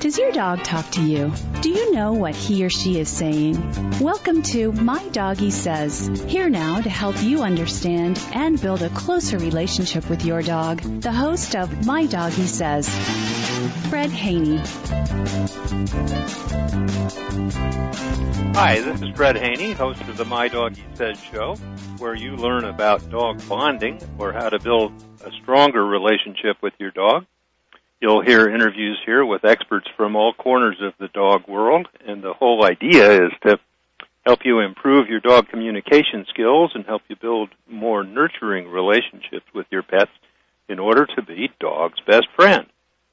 Does your dog talk to you? Do you know what he or she is saying? Welcome to My Doggy Says. Here now to help you understand and build a closer relationship with your dog, the host of My Doggy Says, Fred Haney. Hi, this is Fred Haney, host of the My Doggy Says show, where you learn about dog bonding or how to build a stronger relationship with your dog. You'll hear interviews here with experts from all corners of the dog world, and the whole idea is to help you improve your dog communication skills and help you build more nurturing relationships with your pets in order to be dog's best friend.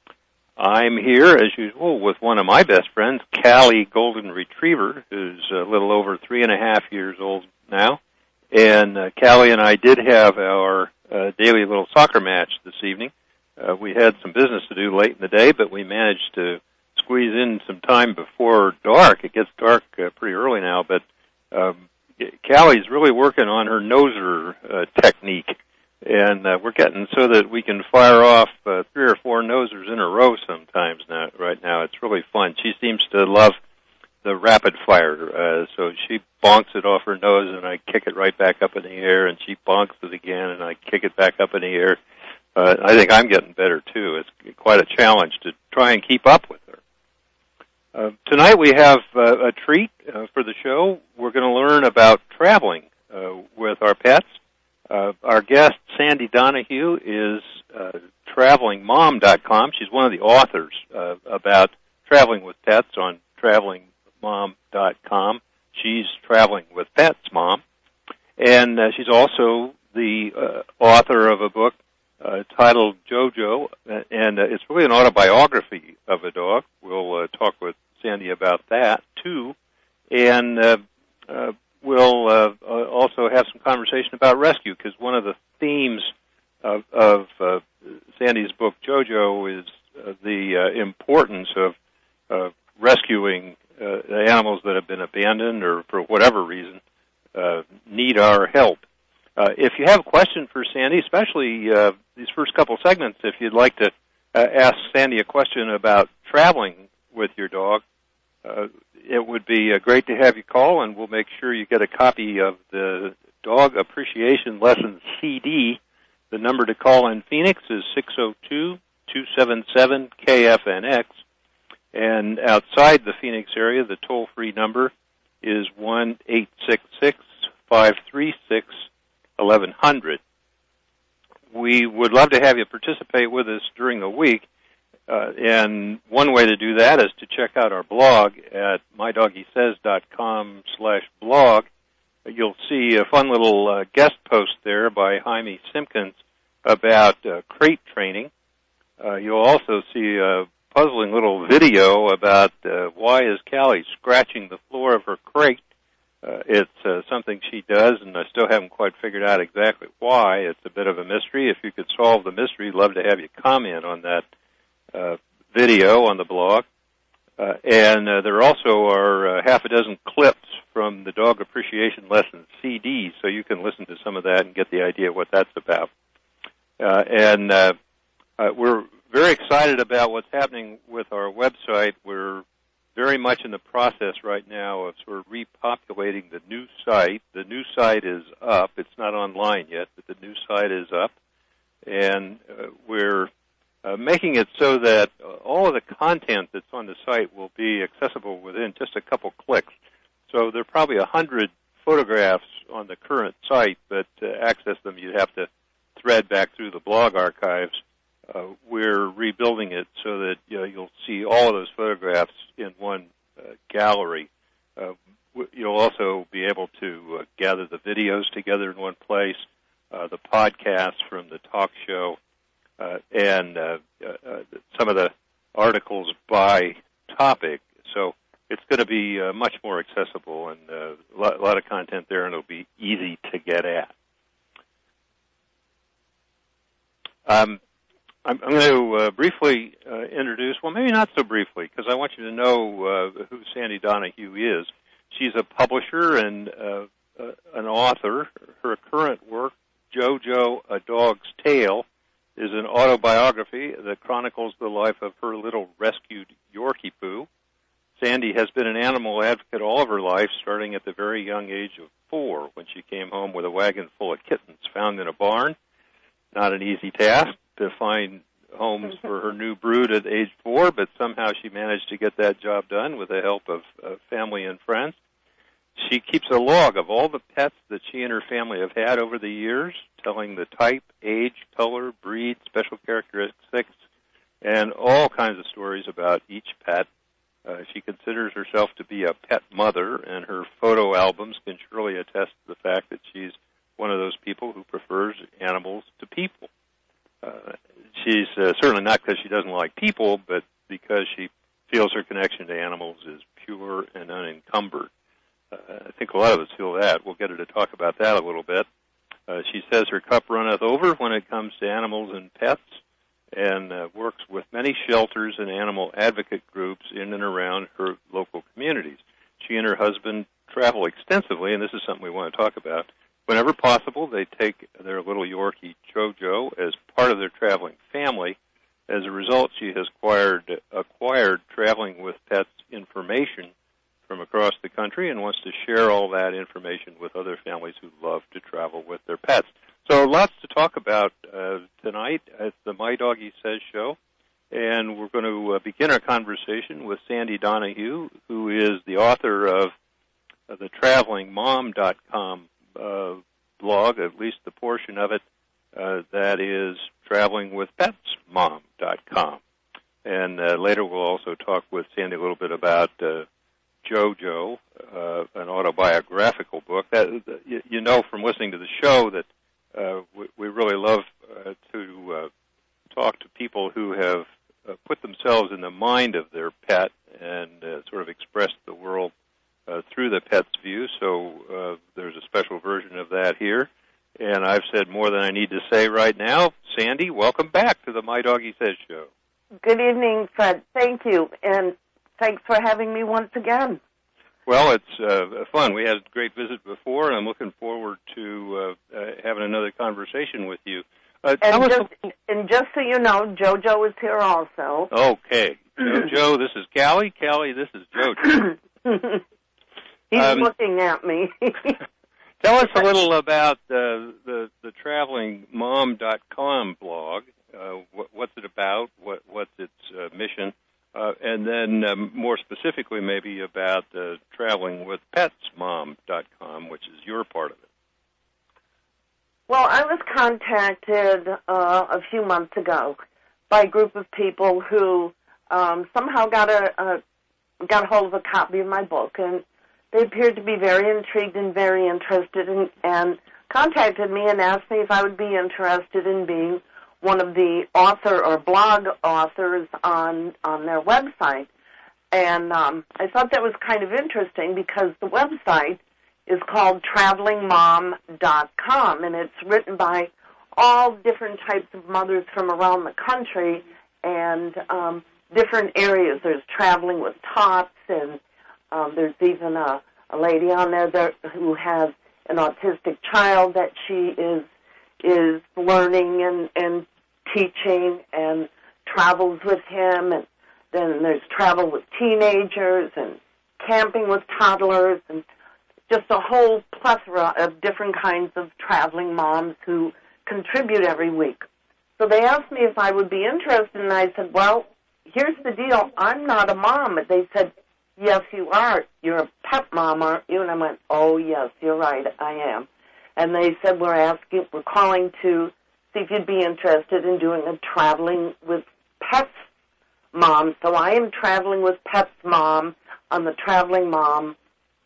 I'm here, as usual, with one of my best friends, Callie Golden Retriever, who's a little over 3.5 years old now. And Callie and I did have our daily little soccer match this evening. We had some business to do late in the day, but we managed to squeeze in some time before dark. It gets dark pretty early now, but Callie's really working on her noser technique, and we're getting so that we can fire off 3 or 4 nosers in a row sometimes right now. It's really fun. She seems to love the rapid fire, so she bonks it off her nose, and I kick it right back up in the air, and she bonks it again, and I kick it back up in the air. I think I'm getting better, too. It's quite a challenge to try and keep up with her. Tonight we have a treat for the show. We're going to learn about traveling with our pets. Our guest, Sandy Donahue, is travelingmom.com. She's one of the authors about traveling with pets on travelingmom.com. She's Traveling with Pets Mom. And she's also the author of a book titled JoJo, and it's really an autobiography of a dog. We'll talk with Sandy about that, too. And we'll also have some conversation about rescue, because one of the themes of Sandy's book, JoJo, is the importance of rescuing animals that have been abandoned or for whatever reason need our help. If you have a question for Sandy, especially these first couple segments, if you'd like to ask Sandy a question about traveling with your dog, it would be great to have you call, and we'll make sure you get a copy of the Dog Appreciation Lessons CD. The number to call in Phoenix is 602-277-KFNX, and outside the Phoenix area, the toll-free number is 1-866-536-1100. We would love to have you participate with us during the week, and one way to do that is to check out our blog at mydoggysays.com/blog. You'll see a fun little guest post there by Jaime Simpkins about crate training. You'll also see a puzzling little video about why is Callie scratching the floor of her crate. It's something she does, and I still haven't quite figured out exactly why. It's a bit of a mystery. If you could solve the mystery, I'd love to have you comment on that video on the blog. And there also are half a dozen clips from the Dog Appreciation Lessons CD, so you can listen to some of that and get the idea of what that's about. And we're very excited about what's happening with our website. We're very much in the process right now of sort of repopulating the new site. The new site is up. It's not online yet, but the new site is up. And we're making it so that all of the content that's on the site will be accessible within just a couple clicks. So there are probably 100 photographs on the current site, but to access them you'd have to thread back through the blog archives. We're rebuilding it so that you'll see all of those photographs in one gallery. You'll also be able to gather the videos together in one place, the podcasts from the talk show, and some of the articles by topic. So it's going to be much more accessible and a lot of content there, and it'll be easy to get at. I'm going to briefly introduce, well, maybe not so briefly, because I want you to know who Sandy Donahue is. She's a publisher and an author. Her current work, JoJo, A Dog's Tale, is an autobiography that chronicles the life of her little rescued Yorkie has been an animal advocate all of her life, starting at the very young age of 4 when she came home with a wagon full of kittens found in a barn. Not an easy task to find homes for her new brood at age 4, but somehow she managed to get that job done with the help of family and friends. She keeps a log of all the pets that she and her family have had over the years, telling the type, age, color, breed, special characteristics, and all kinds of stories about each pet. She considers herself to be a pet mother, and her photo albums can surely attest to the fact that she's one of those people who prefers animals to people. She's certainly not because she doesn't like people, but because she feels her connection to animals is pure and unencumbered. I think a lot of us feel that. We'll get her to talk about that a little bit. She says her cup runneth over when it comes to animals and pets, and works with many shelters and animal advocate groups in and around her local communities. She and her husband travel extensively, and this is something we want to talk about. Whenever possible, they take their little Yorkie, Jojo, as part of their traveling family. As a result, she has acquired traveling with pets information from across the country and wants to share all that information with other families who love to travel with their pets. So lots to talk about tonight at the My Doggie Says show, and we're going to begin our conversation with Sandy Donahue, who is the author of the TravelingMom.com blog, at least the portion of it that is TravelingWithPetsMom.com. And later we'll also talk with Sandy a little bit about Jojo, an autobiographical book. You know from listening to the show that we really love to talk to people who have put themselves in the mind of their pet and sort of expressed the world through the pet's view. So there's a special version of that here. And I've said more than I need to say right now. Sandy, welcome back to the My Doggie Says show. Good evening, Fred. Thank you, and thanks for having me once again. Well, it's fun. We had a great visit before, and I'm looking forward to having another conversation with you. And just so you know, Jojo is here also. Okay. Jojo, this is Callie. Callie, this is Jojo. He's looking at me. Tell us a little about the TravelingMom.com blog. What's it about? What's its mission? And then more specifically maybe about TravelingWithPetsMom.com, which is your part of it. Well, I was contacted a few months ago by a group of people who somehow got hold of a copy of my book, and they appeared to be very intrigued and very interested and contacted me and asked me if I would be interested in being one of the author or blog authors on their website. And I thought that was kind of interesting because the website is called TravelingMom.com, and it's written by all different types of mothers from around the country and different areas. There's traveling with tots, and there's even a lady on there who has an autistic child that she is learning and teaching and travels with him. And then there's travel with teenagers and camping with toddlers and just a whole plethora of different kinds of traveling moms who contribute every week. So they asked me if I would be interested, and I said, well, here's the deal. I'm not a mom. And they said, yes, you are. You're a pet mom, aren't you? And I went, oh, yes, you're right, I am. And they said, we're calling to see if you'd be interested in doing a Traveling with Pets Mom. So I am Traveling with Pets Mom on the TravelingMom.com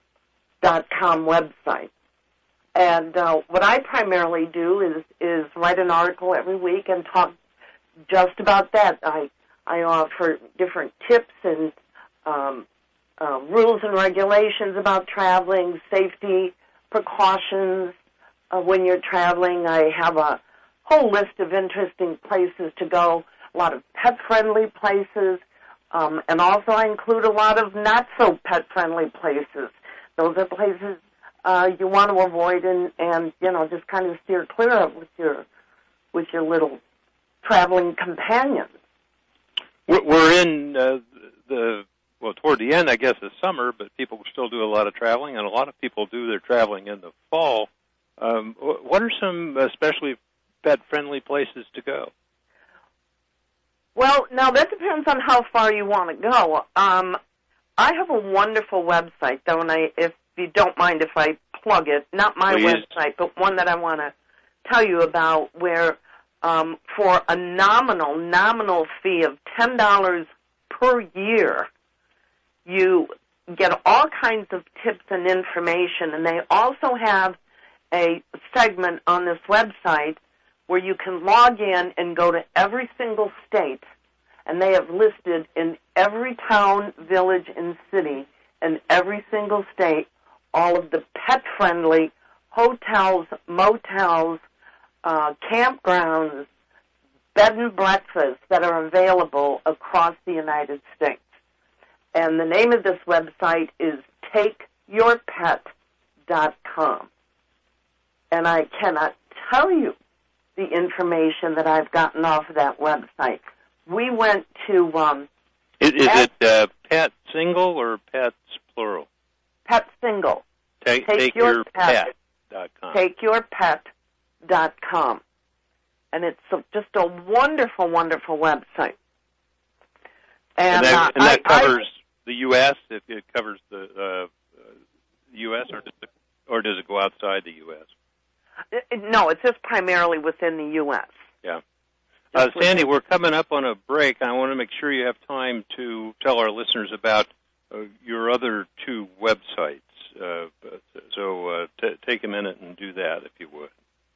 website. And what I primarily do is write an article every week and talk just about that. I offer different tips and rules and regulations about traveling, safety precautions when you're traveling. I have a whole list of interesting places to go, a lot of pet-friendly places, and also I include a lot of not-so-pet-friendly places. Those are places you want to avoid and just kind of steer clear of with your little traveling companions. We're in the toward the end, I guess, of summer, but people still do a lot of traveling, and a lot of people do their traveling in the fall. What are some especially pet-friendly places to go? Well, now that depends on how far you want to go. I have a wonderful website, though, and if you don't mind if I plug it, not my website, but one that I want to tell you about, where for a nominal fee of $10 per year, you get all kinds of tips and information, and they also have a segment on this website where you can log in and go to every single state, and they have listed in every town, village, and city in every single state all of the pet-friendly hotels, motels, campgrounds, bed and breakfasts that are available across the United States. And the name of this website is TakeYourPet.com. And I cannot tell you the information that I've gotten off of that website. We went to... Is it pet single or pets plural? Pet single. TakeYourPet.com. TakeYourPet.com. And it's just a wonderful, wonderful website. And that covers the U.S.? It covers the U.S., or does it go outside the U.S.? No, it's just primarily within the U.S. Yeah. Sandy, we're coming up on a break. I want to make sure you have time to tell our listeners about your other two websites. So take a minute and do that, if you would.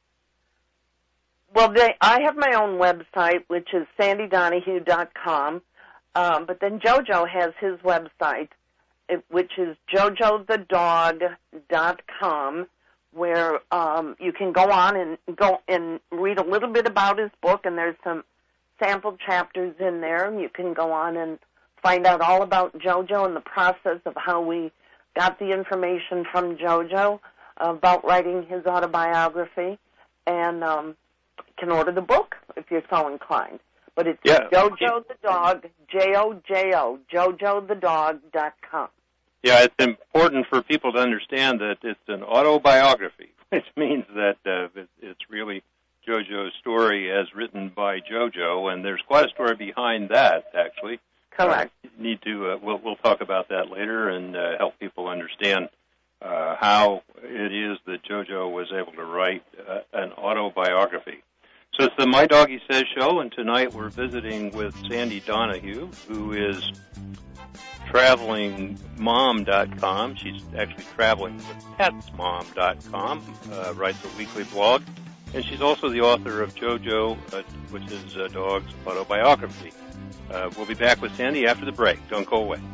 Well, I have my own website, which is sandydonahue.com, but then JoJo has his website, which is jojothedog.com, where you can go on and read a little bit about his book, and there's some sample chapters in there, and you can go on and find out all about JoJo and the process of how we got the information from JoJo about writing his autobiography, and can order the book if you're so inclined. But it's Jojo the Dog, Jojo, jojothedog.com. Yeah, it's important for people to understand that it's an autobiography, which means that it's really JoJo's story as written by JoJo, and there's quite a story behind that, actually. Correct. We'll talk about that later and help people understand how it is that JoJo was able to write an autobiography. So it's the My Doggy Says show, and tonight we're visiting with Sandy Donahue, who is travelingmom.com. She's actually traveling with petsmom.com, writes a weekly blog, and she's also the author of JoJo, which is a dog's autobiography. We'll be back with Sandy after the break. Don't go away.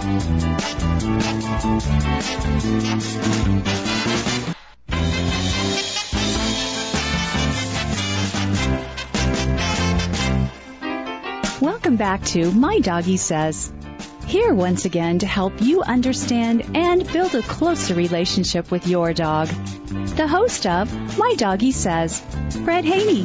Welcome back to My Doggy Says. Here once again to help you understand and build a closer relationship with your dog. The host of My Doggy Says, Fred Haney.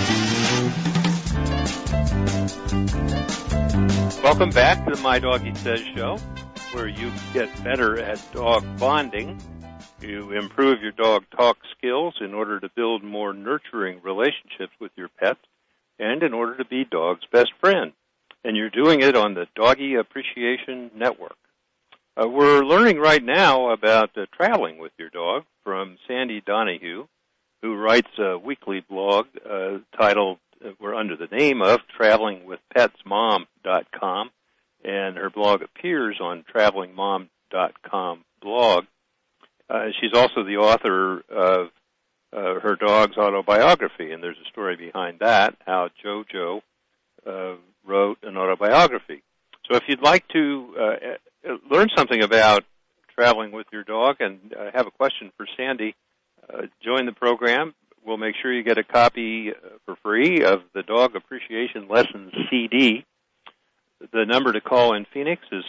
Welcome back to the My Doggy Says show, where you get better at dog bonding. You improve your dog talk skills in order to build more nurturing relationships with your pets and in order to be dog's best friend. And you're doing it on the Doggy Appreciation Network. We're learning right now about traveling with your dog from Sandy Donahue, who writes a weekly blog titled, we're under the name of travelingwithpetsmom.com, and her blog appears on travelingmom.com blog. She's also the author of her dog's autobiography, and there's a story behind that, how JoJo wrote an autobiography. So if you'd like to learn something about traveling with your dog and have a question for Sandy, join the program. We'll make sure you get a copy for free of the Dog Appreciation Lessons CD. The number to call in Phoenix is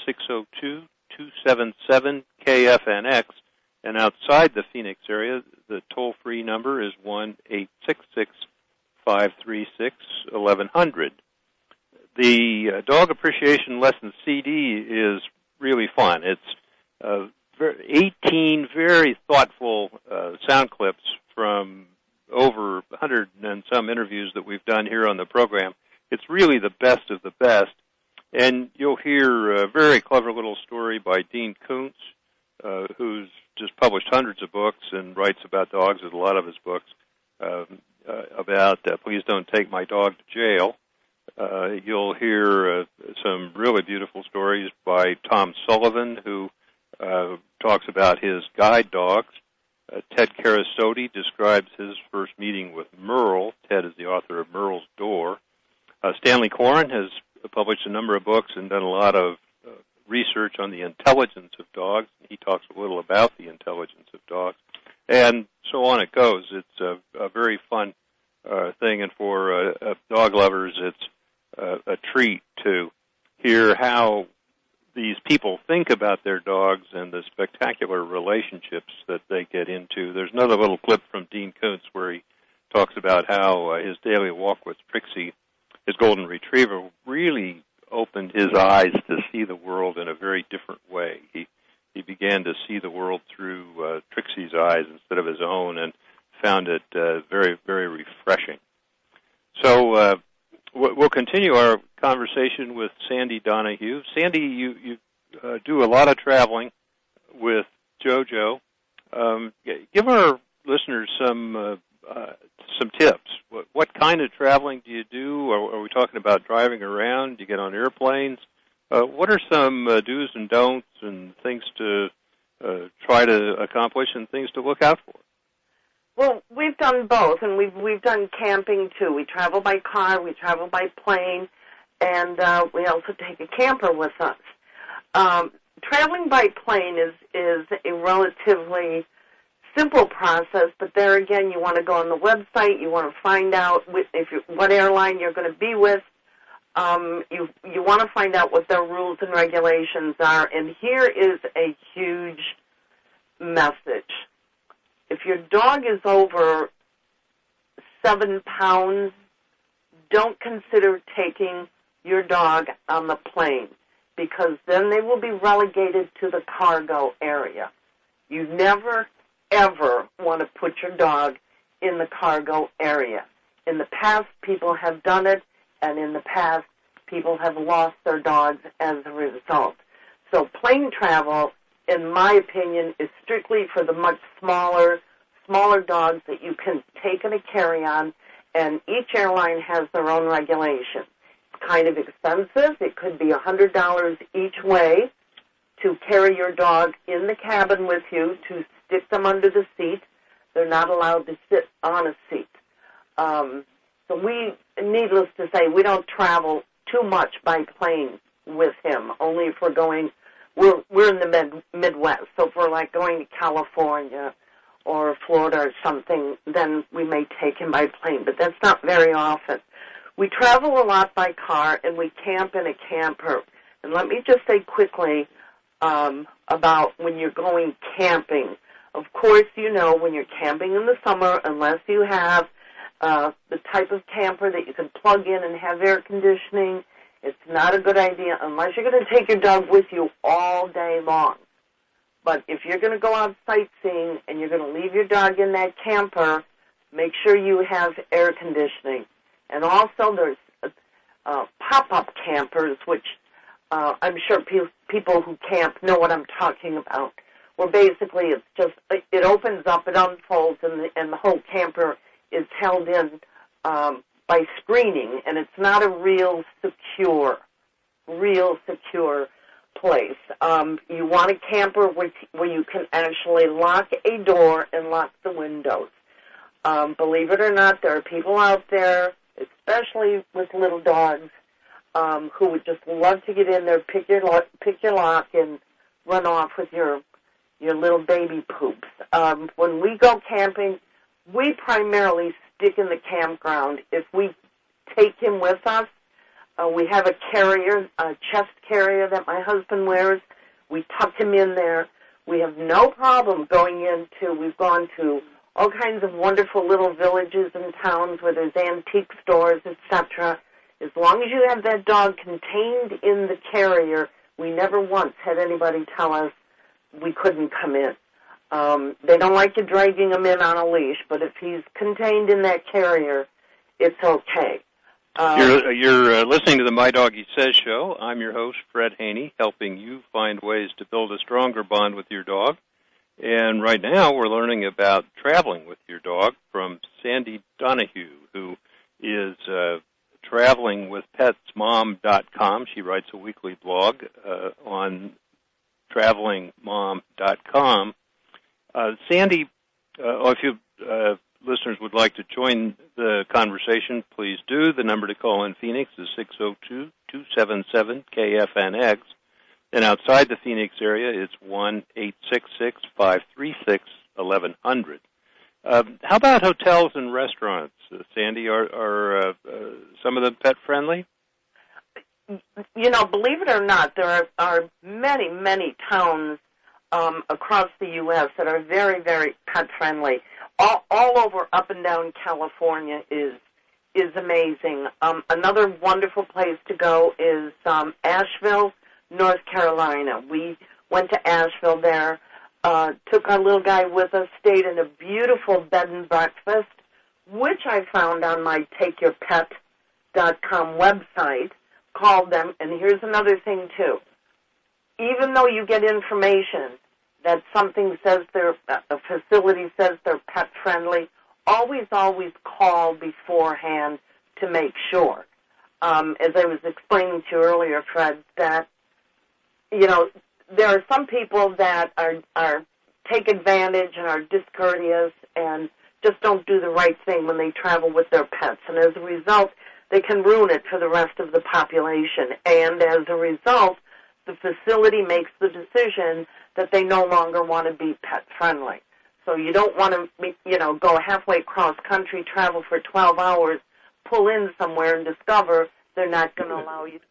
602-277-KFNX, and outside the Phoenix area, the toll-free number is 1-866-536-1100. The Dog Appreciation Lessons CD is really fun. It's 18 very thoughtful sound clips from over 100 and some interviews that we've done here on the program. It's really the best of the best. And you'll hear a very clever little story by Dean Koontz, who's just published hundreds of books and writes about dogs in a lot of his books, about Please Don't Take My Dog to Jail. You'll hear some really beautiful stories by Tom Sullivan, who talks about his guide dogs. Ted Carasoti describes his first meeting with Merle. Ted is the author of Merle's Door. Stanley Coren has published a number of books and done a lot of research on the intelligence of dogs. He talks a little about the intelligence of dogs. And so on it goes. It's a very fun thing, and for dog lovers, it's a treat to hear how these people think about their dogs and the spectacular relationships that they get into. There's another little clip from Dean Koontz where he talks about how his daily walk with Trixie, his golden retriever, really opened his eyes to see the world in a very different way. He began to see the world through Trixie's eyes instead of his own, and found it very, very refreshing. So we'll continue our conversation with Sandy Donahue. Sandy, you do a lot of traveling with JoJo. Give our listeners some tips. What kind of traveling do you do? Are we talking about driving around? Do you get on airplanes? What are some do's and don'ts and things to try to accomplish and things to look out for? Well, we've done both, and we've done camping too. We travel by car, we travel by plane, and we also take a camper with us. Traveling by plane is a relatively simple process, but there again, you want to go on the website, you want to find out what airline you're going to be with. You want to find out what their rules and regulations are, and here is a huge message. If your dog is over 7 pounds, don't consider taking your dog on the plane, because then they will be relegated to the cargo area. You never, ever want to put your dog in the cargo area. In the past, people have done it, and in the past, people have lost their dogs as a result. So plane travel, in my opinion, is strictly for the much smaller dogs that you can take in a carry-on, and each airline has their own regulations. It's kind of expensive. It could be $100 each way to carry your dog in the cabin with you, to stick them under the seat. They're not allowed to sit on a seat. So needless to say, we don't travel too much by plane with him, only if we're in the Midwest. So if we're like going to California or Florida or something, then we may take him by plane, but that's not very often. We travel a lot by car, and we camp in a camper. And let me just say quickly about when you're going camping. Of course, you know, when you're camping in the summer, unless you have the type of camper that you can plug in and have air conditioning, it's not a good idea unless you're going to take your dog with you all day long. But if you're going to go out sightseeing and you're going to leave your dog in that camper, make sure you have air conditioning. And also there's pop-up campers, which I'm sure people who camp know what I'm talking about, where basically it opens up, it unfolds, and the whole camper is held in by screening, and it's not a real secure place. You want a camper where you can actually lock a door and lock the windows. Believe it or not, there are people out there, especially with little dogs, who would just love to get in there, pick your lock, and run off with your little baby poops. When we go camping, we primarily stick in the campground. If we take him with us, we have a carrier, a chest carrier that my husband wears. We tuck him in there. We have no problem we've gone to all kinds of wonderful little villages and towns where there's antique stores, etc. As long as you have that dog contained in the carrier, We never once had anybody tell us we couldn't come in. They don't like you dragging him in on a leash, but if he's contained in that carrier, it's okay. You're listening to the My Doggie Says show. I'm your host, Fred Haney, helping you find ways to build a stronger bond with your dog. And right now we're learning about traveling with your dog from Sandy Donahue, who is travelingwithpetsmom.com. She writes a weekly blog on travelingmom.com. Sandy, if you listeners would like to join the conversation, please do. The number to call in Phoenix is 602-277-KFNX. And outside the Phoenix area, it's 1-866-536-1100. How about hotels and restaurants, Sandy? Are some of them pet-friendly? You know, believe it or not, there are many, many towns across the U.S. that are very, very pet-friendly. All over, up and down California is amazing. Another wonderful place to go is Asheville, North Carolina. We went to Asheville there, took our little guy with us, stayed in a beautiful bed and breakfast, which I found on my TakeYourPet.com website, called them, and here's another thing, too. Even though you get information that something says a facility says they're pet-friendly, always call beforehand to make sure. As I was explaining to you earlier, Fred, that, you know, there are some people that are take advantage and are discourteous and just don't do the right thing when they travel with their pets. And as a result, they can ruin it for the rest of the population. And as a result, the facility makes the decision that they no longer want to be pet-friendly. So you don't want to, you know, go halfway across country, travel for 12 hours, pull in somewhere and discover they're not going to allow you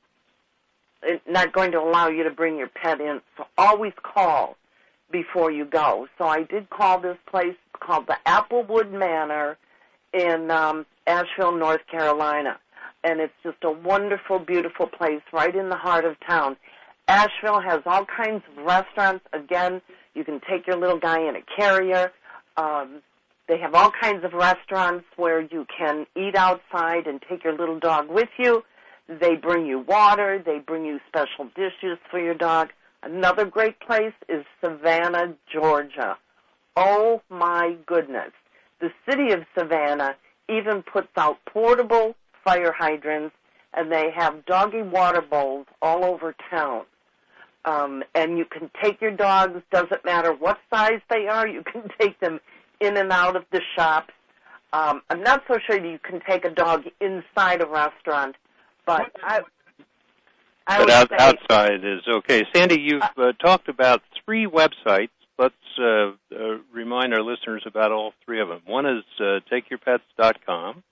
to bring your pet in. So always call before you go. So I did call this place called the Applewood Manor in Asheville, North Carolina. And it's just a wonderful, beautiful place right in the heart of town. Asheville has all kinds of restaurants. Again, you can take your little guy in a carrier. They have all kinds of restaurants where you can eat outside and take your little dog with you. They bring you water. They bring you special dishes for your dog. Another great place is Savannah, Georgia. Oh, my goodness. The city of Savannah even puts out portable fire hydrants, and they have doggy water bowls all over town. And you can take your dogs, doesn't matter what size they are, you can take them in and out of the shops. I'm not so sure you can take a dog inside a restaurant, but outside is okay. Sandy, you've talked about 3 websites. Let's remind our listeners about all 3 of them. One is TakeYourPets.com.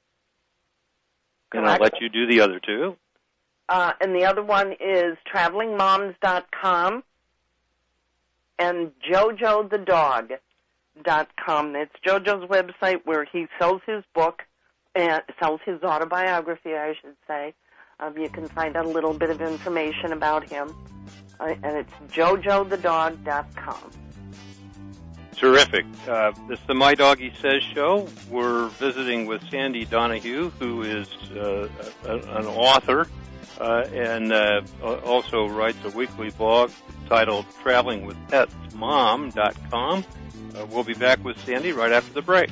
And I'll let you do the other 2. And the other one is TravelingMoms.com and JoJoTheDog.com. It's JoJo's website where he sells his book, and sells his autobiography, I should say. You can find out a little bit of information about him. And it's JoJoTheDog.com. Terrific. This is the My Doggie Says show. We're visiting with Sandy Donahue, who is an author and also writes a weekly blog titled TravelingWithPetsMom.com. We'll be back with Sandy right after the break.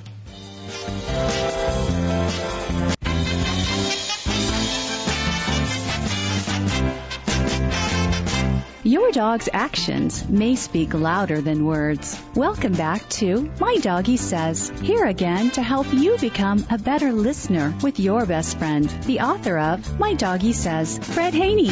Your dog's actions may speak louder than words. Welcome back to My Doggie Says. Here again to help you become a better listener with your best friend, the author of My Doggie Says, Fred Haney.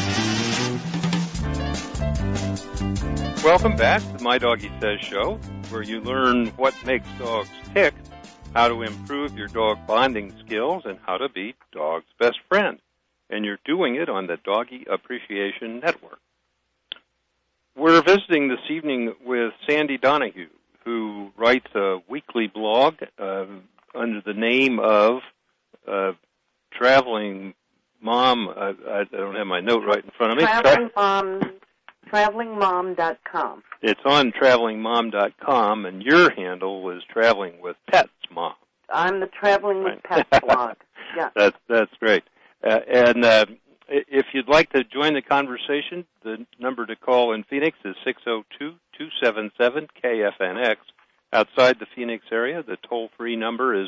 Welcome back to the My Doggie Says show, where you learn what makes dogs tick, how to improve your dog bonding skills, and how to be dog's best friend. And you're doing it on the Doggy Appreciation Network. We're visiting this evening with Sandy Donahue, who writes a weekly blog under the name of Traveling Mom. I don't have my note right in front of me. TravelingMom.com. It's on TravelingMom.com, and your handle is Traveling with Pets Mom. I'm the Traveling with Pets blog. Yeah. That's great. And if you'd like to join the conversation, the number to call in Phoenix is 602-277-KFNX. Outside the Phoenix area, the toll-free number is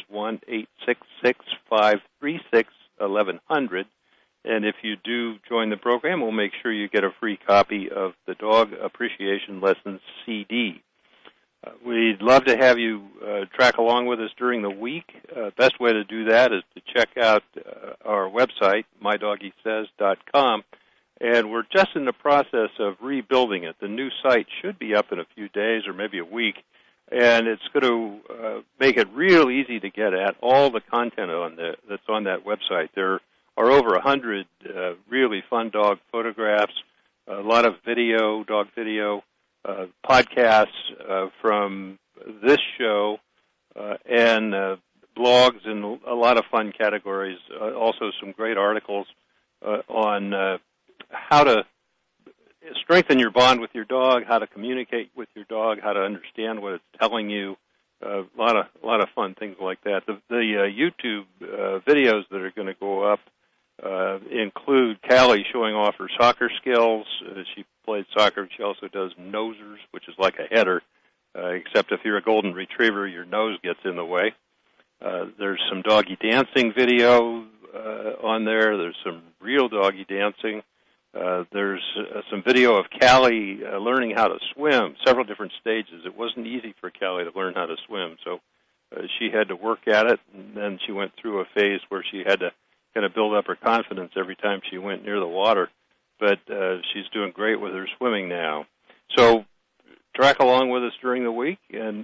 1-866-536-1100. And if you do join the program, we'll make sure you get a free copy of the Dog Appreciation Lessons CD. We'd love to have you track along with us during the week. Best way to do that is to check out our website, MyDoggieSays.com. And we're just in the process of rebuilding it. The new site should be up in a few days or maybe a week. And it's going to make it real easy to get at all the content that's on that website. There are over 100 really fun dog photographs, a lot of video, dog video, podcasts from this show, and blogs and a lot of fun categories. Also some great articles on how to strengthen your bond with your dog, how to communicate with your dog, how to understand what it's telling you. A lot of fun things like that. The YouTube videos that are going to go up include Callie showing off her soccer skills. She played soccer. She also does nosers, which is like a header, except if you're a golden retriever, your nose gets in the way. There's some doggy dancing video on there. There's some real doggy dancing. There's some video of Callie learning how to swim, several different stages. It wasn't easy for Callie to learn how to swim, so she had to work at it, and then she went through a phase where she had to kind of build up her confidence every time she went near the water. But she's doing great with her swimming now. So track along with us during the week, and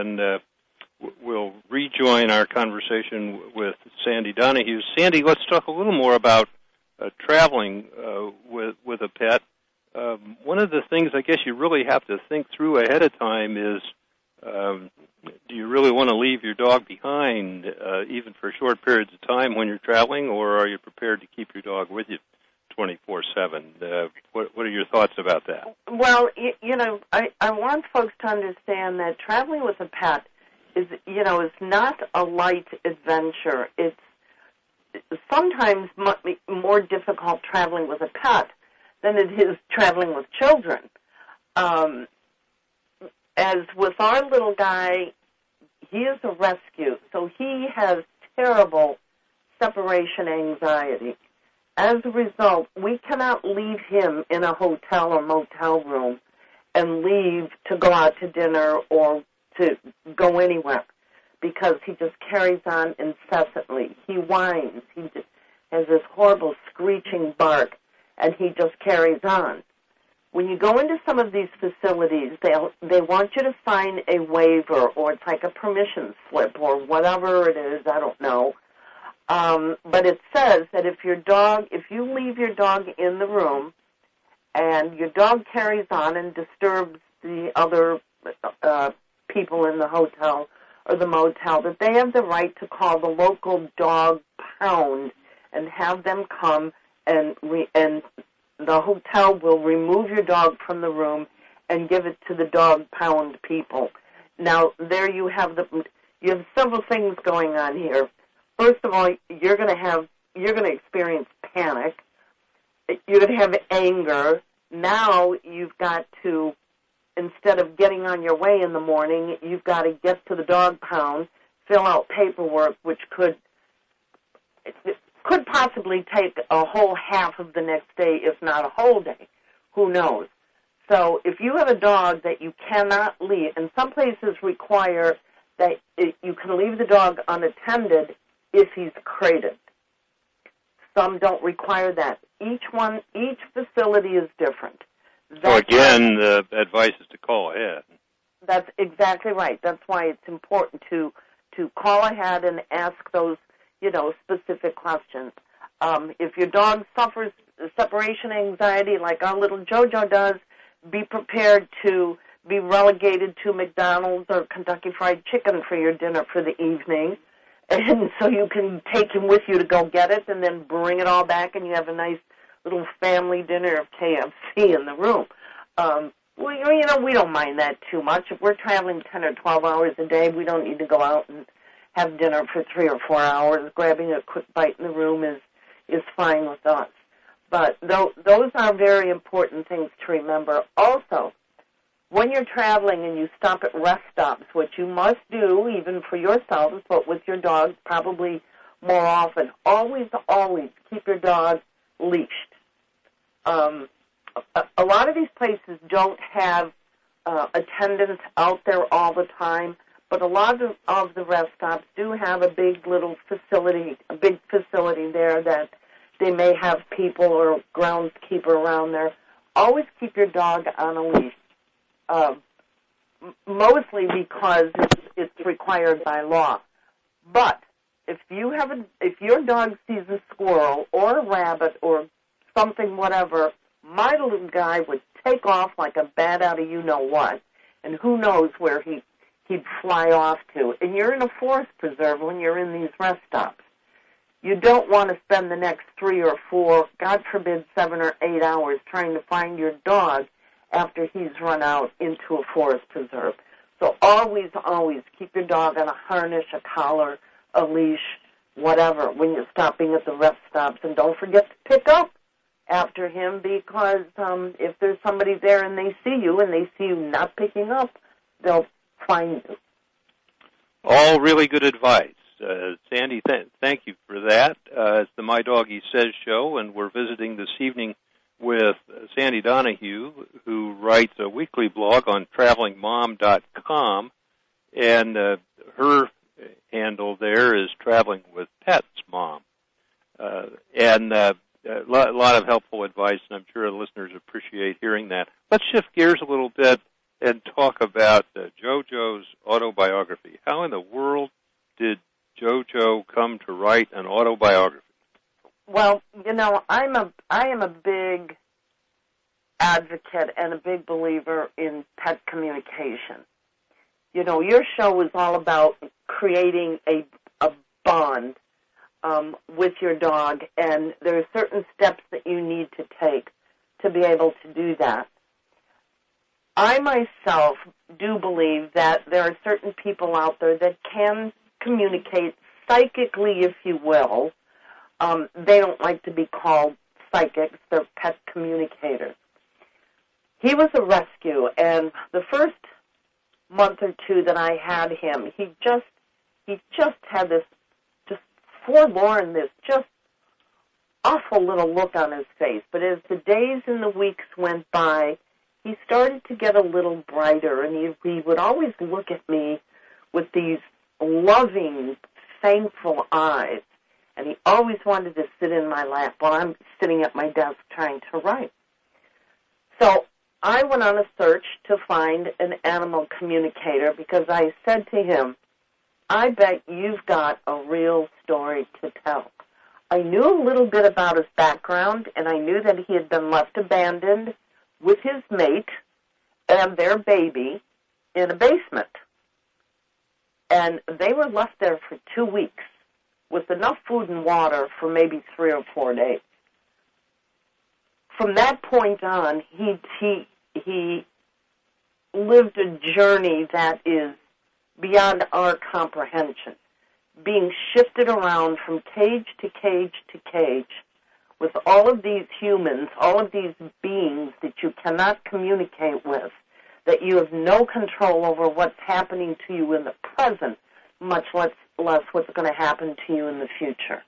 we'll rejoin our conversation with Sandy Donahue. Sandy, let's talk a little more about traveling with a pet. One of the things I guess you really have to think through ahead of time is, do you really want to leave your dog behind even for short periods of time when you're traveling, or are you prepared to keep your dog with you 24/7? What are your thoughts about that? Well, I want folks to understand that traveling with a pet is not a light adventure. It's sometimes more difficult traveling with a pet than it is traveling with children. As with our little guy, he is a rescue, so he has terrible separation anxiety. As a result, we cannot leave him in a hotel or motel room and leave to go out to dinner or to go anywhere, because he just carries on incessantly. He whines. He just has this horrible screeching bark, and he just carries on. When you go into some of these facilities, they want you to sign a waiver, or it's like a permission slip, or whatever it is, I don't know. But it says that if you leave your dog in the room, and your dog carries on and disturbs the other people in the hotel or the motel, that they have the right to call the local dog pound and have them come, and the hotel will remove your dog from the room and give it to the dog pound people. Now, there you have several things going on here. First of all, you're going to experience panic. You're going to have anger. Now you've got to, instead of getting on your way in the morning, you've got to get to the dog pound, fill out paperwork, which could possibly take a whole half of the next day, if not a whole day. Who knows? So if you have a dog that you cannot leave, and some places require that you can leave the dog unattended if he's crated. Some don't require that. Each facility is different. So again, the advice is to call ahead. That's exactly right. That's why it's important to call ahead and ask those, specific questions. If your dog suffers separation anxiety like our little JoJo does, be prepared to be relegated to McDonald's or Kentucky Fried Chicken for your dinner for the evening. And so you can take him with you to go get it and then bring it all back, and you have a nice little family dinner of KFC in the room. We don't mind that too much. If we're traveling 10 or 12 hours a day, we don't need to go out and have dinner for 3 or 4 hours. Grabbing a quick bite in the room is fine with us. But those are very important things to remember. Also, when you're traveling and you stop at rest stops, which you must do even for yourselves, but with your dog probably more often, always keep your dog leashed. A lot of these places don't have attendants out there all the time, but a lot of the rest stops do have a big facility there that they may have people or groundskeeper around there. Always keep your dog on a leash, mostly because it's required by law. But if your dog sees a squirrel or a rabbit or something, whatever, my little guy would take off like a bat out of you-know-what, and who knows where he'd fly off to. And you're in a forest preserve when you're in these rest stops. You don't want to spend the next 3 or 4, God forbid 7 or 8 hours trying to find your dog after he's run out into a forest preserve. So always keep your dog on a harness, a collar, a leash, whatever, when you're stopping at the rest stops. And don't forget to pick up after him, because if there's somebody there and they see you not picking up, they'll find you. All really good advice. Sandy, thank you for that. It's the My Doggie Says show, and we're visiting this evening with Sandy Donahue, who writes a weekly blog on travelingmom.com, and her handle there is Traveling with Pets Mom. And a lot of helpful advice, and I'm sure the listeners appreciate hearing that. Let's shift gears a little bit and talk about JoJo's autobiography. How in the world did JoJo come to write an autobiography? Well, I am a big advocate and a big believer in pet communication. Your show is all about creating a bond with your dog, and there are certain steps that you need to take to be able to do that. I myself do believe that there are certain people out there that can communicate psychically, if you will. They don't like to be called psychics. They're pet communicators. He was a rescue, and the first month or two that I had him, he just had this just forlorn, this just awful little look on his face. But as the days and the weeks went by, he started to get a little brighter, and he would always look at me with these loving, thankful eyes, and he always wanted to sit in my lap while I'm sitting at my desk trying to write. So I went on a search to find an animal communicator, because I said to him, I bet you've got a real story to tell. I knew a little bit about his background, and I knew that he had been left abandoned with his mate and their baby in a basement. And they were left there for 2 weeks with enough food and water for maybe 3 or 4 days. From that point on, he lived a journey that is beyond our comprehension, being shifted around from cage to cage to cage with all of these humans, all of these beings that you cannot communicate with, that you have no control over what's happening to you in the present, much less what's going to happen to you in the future.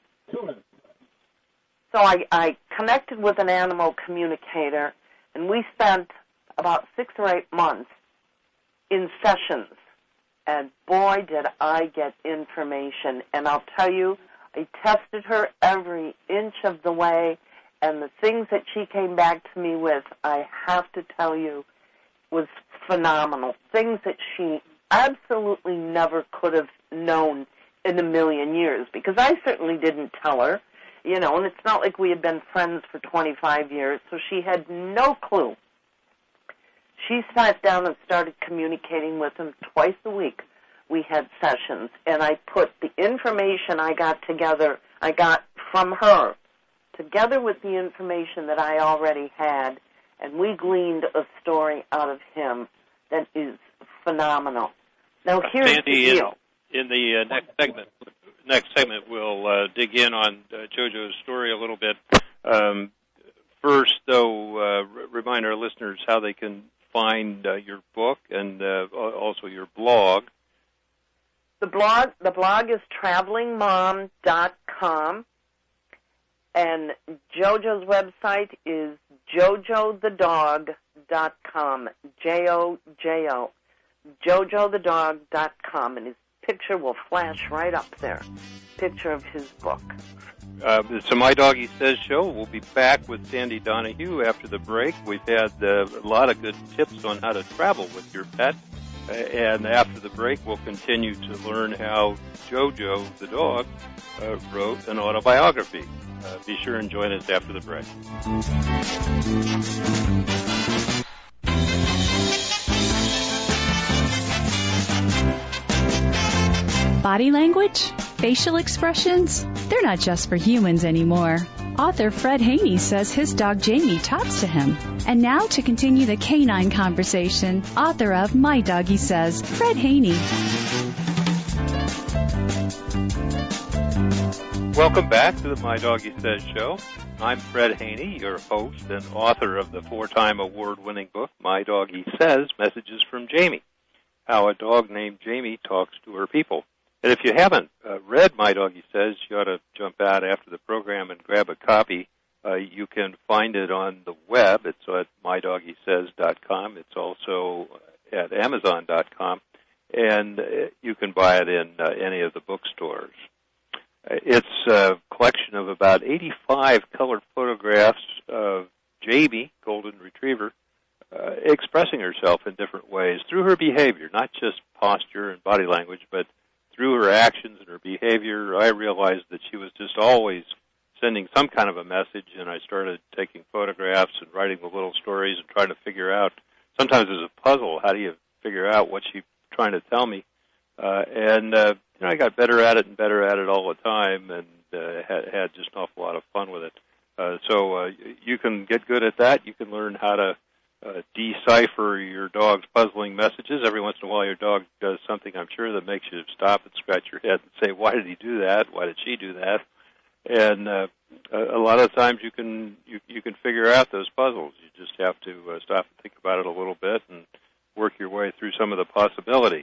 So I connected with an animal communicator, and we spent about 6 or 8 months in sessions. And boy, did I get information. And I'll tell you, I tested her every inch of the way, and the things that she came back to me with, I have to tell you, was phenomenal. Things that she absolutely never could have known in a million years, because I certainly didn't tell her, and it's not like we had been friends for 25 years, so she had no clue. She sat down and started communicating with him twice a week. We had sessions, and I put the information I got from her, together with the information that I already had, and we gleaned a story out of him that is phenomenal. Now, here's Sandy, the deal. In the next segment, we'll dig in on JoJo's story a little bit. First, though, remind our listeners how they can find your book and also your blog. The blog is travelingmom.com, and JoJo's website is jojothedog.com, Jojo, jojothedog.com, and his picture will flash right up there, picture of his book. It's a My Doggy Says show. We'll be back with Sandy Donahue after the break. We've had a lot of good tips on how to travel with your pet. And after the break, we'll continue to learn how JoJo, the dog, wrote an autobiography. Be sure and join us after the break. Body language? Facial expressions? They're not just for humans anymore. Author Fred Haney says his dog Jamie talks to him. And now to continue the canine conversation, author of My Doggy Says, Fred Haney. Welcome back to the My Doggy Says show. I'm Fred Haney, your host and author of the 4-time award-winning book, My Doggy Says, Messages from Jamie, how a dog named Jamie talks to her people. And if you haven't read My Doggy Says, you ought to jump out after the program and grab a copy. You can find it on the web. It's at mydoggysays.com. It's also at amazon.com. And you can buy it in any of the bookstores. It's a collection of about 85 colored photographs of Jamie, Golden Retriever, expressing herself in different ways through her behavior, not just posture and body language, but through her actions and her behavior. I realized that she was just always sending some kind of a message, and I started taking photographs and writing the little stories and trying to figure out, sometimes it's a puzzle, how do you figure out what she's trying to tell me? I got better at it and better at it all the time, and had just an awful lot of fun with it. So you can get good at that. You can learn how to decipher your dog's puzzling messages. Every once in a while your dog does something, I'm sure, that makes you stop and scratch your head and say, why did he do that? Why did she do that? And a lot of times you can figure out those puzzles. You just have to stop and think about it a little bit and work your way through some of the possibilities.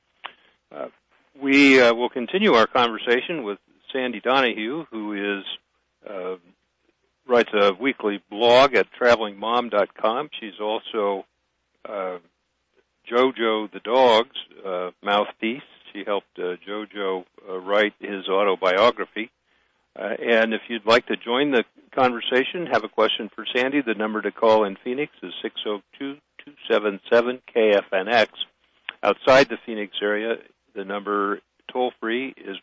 We will continue our conversation with Sandy Donahue, who is writes a weekly blog at travelingmom.com. She's also JoJo the dog's mouthpiece. She helped JoJo write his autobiography. And if you'd like to join the conversation, have a question for Sandy, the number to call in Phoenix is 602-277-KFNX. Outside the Phoenix area, the number toll-free is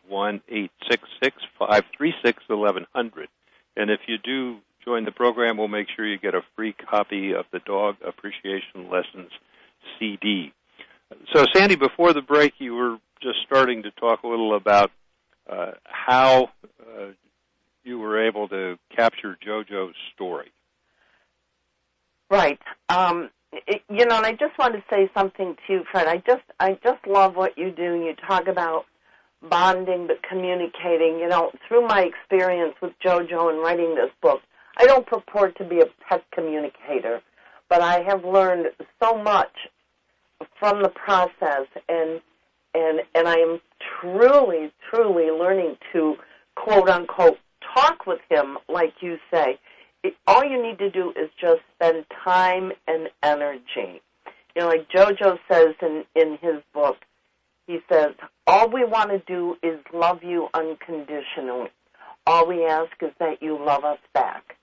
1-866-536-1100. And if you do join the program, we'll make sure you get a free copy of the Dog Appreciation Lessons CD. So, Sandy, before the break, you were just starting to talk a little about how you were able to capture JoJo's story. Right. And I just want to say something to you, Fred. I just love what you do. You talk about bonding but communicating. Through my experience with JoJo and writing this book, I don't purport to be a pet communicator, but I have learned so much from the process, and I am truly, truly learning to, quote unquote, talk with him, like you say. All you need to do is just spend time and energy. Like JoJo says in his book, he says, all we want to do is love you unconditionally. All we ask is that you love us back.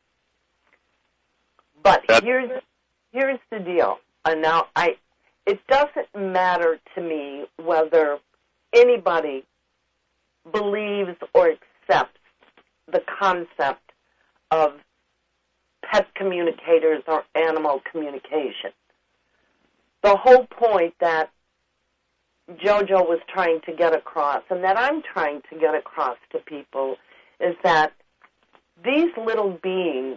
But here's the deal. And now it doesn't matter to me whether anybody believes or accepts the concept of pet communicators or animal communication. The whole point that JoJo was trying to get across, and that I'm trying to get across to people, is that these little beings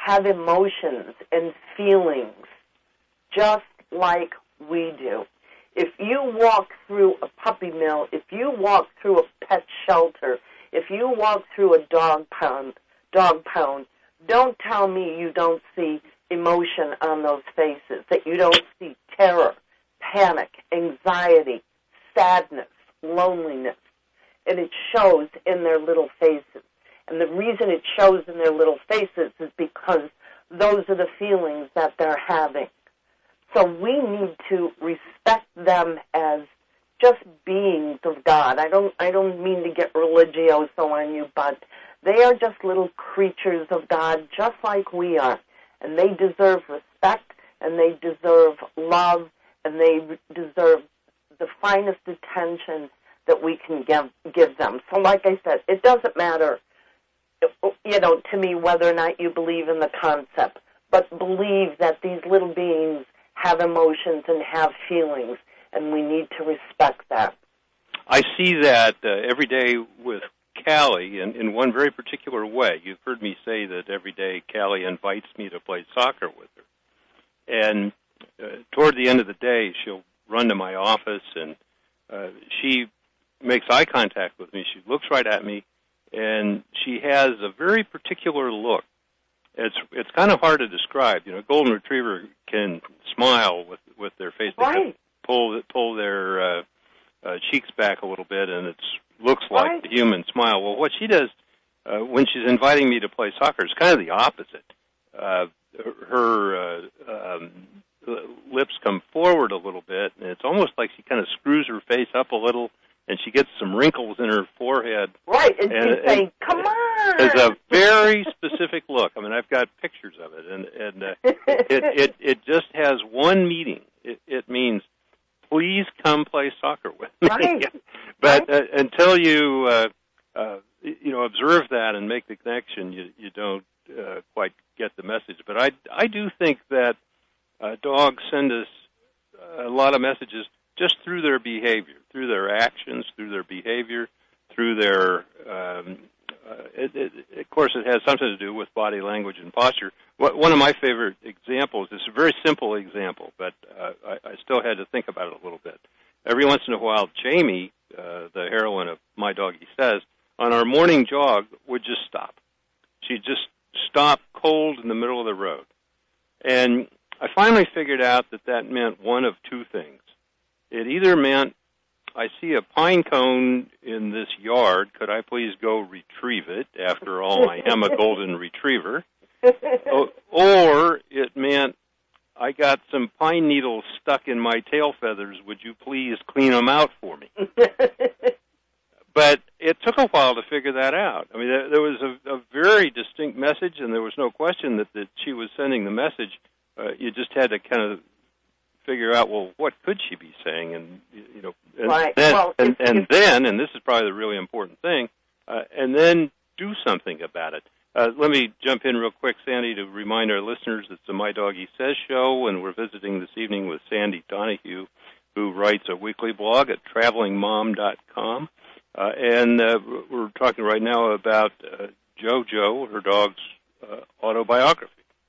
have emotions and feelings just like we do. If you walk through a puppy mill, if you walk through a pet shelter, if you walk through a dog pound, don't tell me you don't see emotion on those faces, that you don't see terror, panic, anxiety, sadness, loneliness. And it shows in their little faces. And the reason it shows in their little faces is because those are the feelings that they're having. So we need to respect them as just beings of God. I don't mean to get religioso on you, but they are just little creatures of God, just like we are. And they deserve respect, and they deserve love, and they deserve the finest attention that we can give them. So like I said, it doesn't matter, to me whether or not you believe in the concept, but believe that these little beings have emotions and have feelings, and we need to respect that. I see that every day with Callie in one very particular way. You've heard me say that every day Callie invites me to play soccer with her. And toward the end of the day, she'll run to my office, and she makes eye contact with me. She looks right at me, and she has a very particular look. It's kind of hard to describe. Golden Retriever can smile with their face. Right. They pull their cheeks back a little bit, and it looks like the human smile. Well, what she does when she's inviting me to play soccer is kind of the opposite. Her lips come forward a little bit, and it's almost like she kind of screws her face up a little, and she gets some wrinkles in her forehead. Right, and she's saying, "Come on!" It's a very specific look. I mean, I've got pictures of it, and it just has one meaning. It means, please come play soccer with me. Right. But until you observe that and make the connection, you don't quite get the message. But I do think that dogs send us a lot of messages just through their behavior, through their actions, through their behavior, through their, of course, it has something to do with body language and posture. One of my favorite examples is a very simple example, but I still had to think about it a little bit. Every once in a while, Jamie, the heroine of My Doggie Says, on our morning jog would just stop. She'd just stop cold in the middle of the road. And I finally figured out that meant one of two things. It either meant, I see a pine cone in this yard. Could I please go retrieve it? After all, I am a golden retriever. Or it meant, I got some pine needles stuck in my tail feathers. Would you please clean them out for me? But it took a while to figure that out. I mean, there was a very distinct message, and there was no question that she was sending the message. You just had to kind of figure out, well, what could she be saying? And right. Then, and this is probably the really important thing, and then do something about it. Let me jump in real quick, Sandy, to remind our listeners it's the My Doggie Says show, and we're visiting this evening with Sandy Donahue, who writes a weekly blog at travelingmom.com. And we're talking right now about JoJo, her dog's autobiography.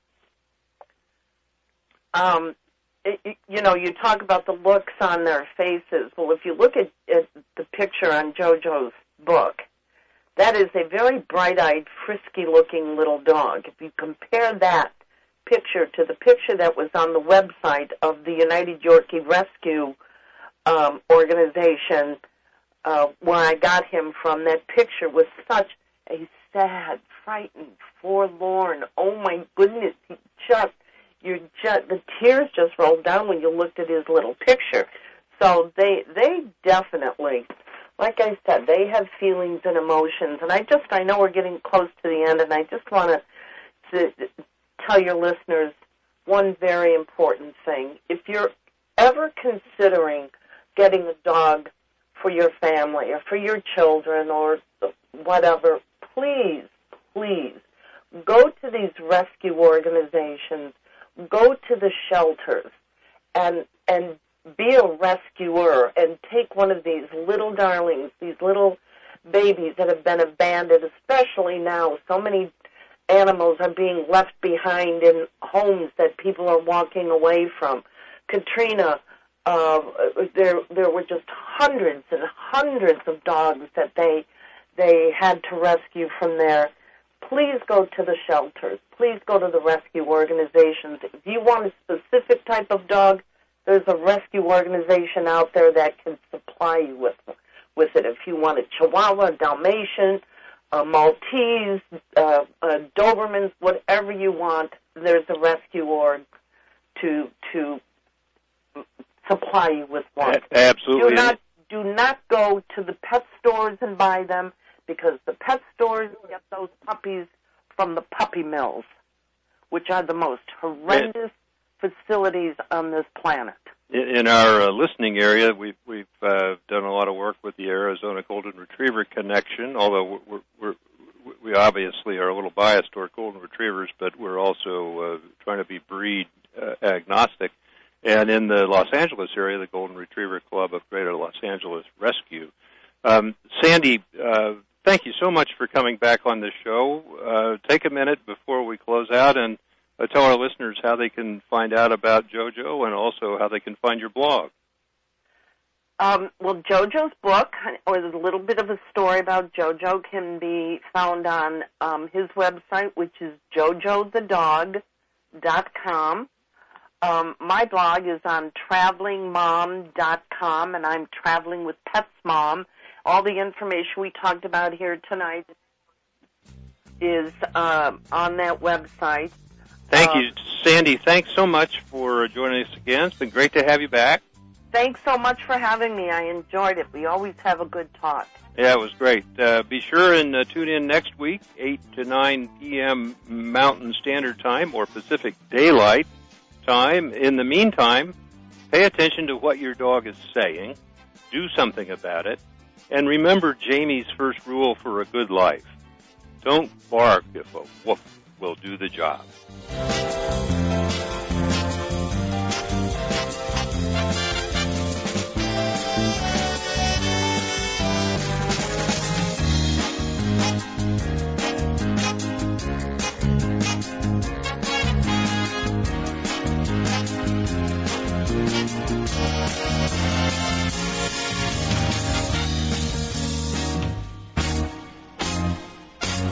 You talk about the looks on their faces. Well, if you look at the picture on JoJo's book, that is a very bright-eyed, frisky-looking little dog. If you compare that picture to the picture that was on the website of the United Yorkie Rescue organization, where I got him from, that picture was such a sad, frightened, forlorn, oh my goodness, the tears just rolled down when you looked at his little picture. So they definitely, like I said, they have feelings and emotions. And I know we're getting close to the end, and I just want to tell your listeners one very important thing. If you're ever considering getting a dog for your family or for your children or whatever, please go to these rescue organizations, go to the shelters, and be a rescuer and take one of these little darlings, these little babies that have been abandoned, especially now. So many animals are being left behind in homes that people are walking away from. Katrina, there were just hundreds and hundreds of dogs that they had to rescue from there. Please go to the shelters. Please go to the rescue organizations. If you want a specific type of dog, there's a rescue organization out there that can supply you with it. If you want a Chihuahua, a Dalmatian, a Maltese, a Doberman, whatever you want, there's a rescue org to supply you with one. Absolutely. Do not go to the pet stores and buy them, because the pet stores get those puppies from the puppy mills, which are the most horrendous facilities on this planet. In our listening area, we've done a lot of work with the Arizona Golden Retriever Connection, although we obviously are a little biased toward Golden Retrievers, but we're also trying to be breed agnostic. And in the Los Angeles area, the Golden Retriever Club of Greater Los Angeles Rescue. Sandy, thank you so much for coming back on the show. Take a minute before we close out and tell our listeners how they can find out about JoJo and also how they can find your blog. Well, JoJo's book, or a little bit of a story about JoJo, can be found on his website, which is jojothedog.com. My blog is on travelingmom.com, and I'm Traveling with Pets Mom. All the information we talked about here tonight is on that website. Thank you, Sandy. Thanks so much for joining us again. It's been great to have you back. Thanks so much for having me. I enjoyed it. We always have a good talk. Yeah, it was great. Be sure and tune in next week, 8 to 9 p.m. Mountain Standard Time or Pacific Daylight Time. In the meantime, pay attention to what your dog is saying. Do something about it. And remember Jamie's first rule for a good life. Don't bark if a woof will do the job.